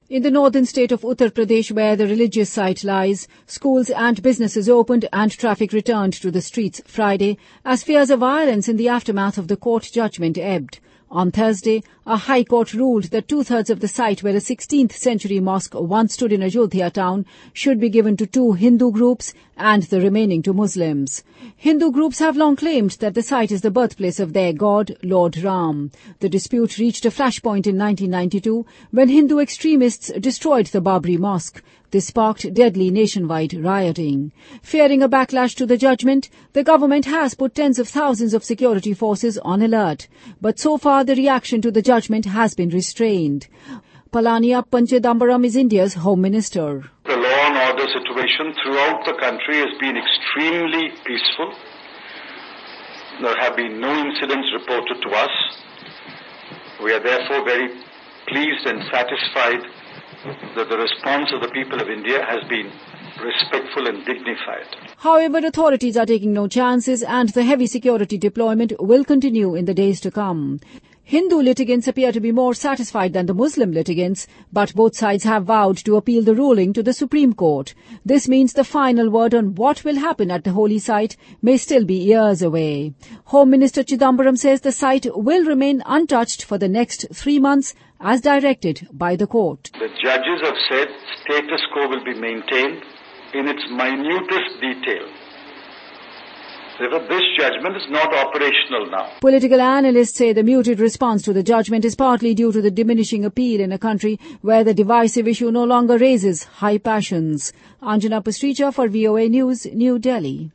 In the northern state of Uttar Pradesh, where the religious site lies, schools and businesses opened and traffic returned to the streets Friday as fears of violence in the aftermath of the court judgment ebbed. On Thursday, a High Court ruled that 2/3 of the site where a 16th century mosque once stood in Ayodhya town should be given to 2 Hindu groups and the remaining to Muslims. Hindu groups have long claimed that the site is the birthplace of their god, Lord Ram. The dispute reached a flashpoint in 1992 when Hindu extremists destroyed the Babri Mosque. This sparked deadly nationwide rioting. Fearing a backlash to the judgment, the government has put tens of thousands of security forces on alert. But so far, the reaction to the judgment has been restrained. Palani Appan Chidambaram is India's Home Minister. The law and order situation throughout the country has been extremely peaceful. There have been no incidents reported to us. We are therefore very pleased and satisfied that the response of the people of India has been respectful and dignified. However, authorities are taking no chances and the heavy security deployment will continue in the days to come. Hindu litigants appear to be more satisfied than the Muslim litigants, but both sides have vowed to appeal the ruling to the Supreme Court. This means the final word on what will happen at the holy site may still be years away. Home Minister Chidambaram says the site will remain untouched for the next 3 months as directed by the court. The judges have said status quo will be maintained in its minutest detail. Therefore, this judgment is not operational now. Political analysts say the muted response to the judgment is partly due to the diminishing appeal in a country where the divisive issue no longer raises high passions. Anjana Pastricha for VOA News, New Delhi.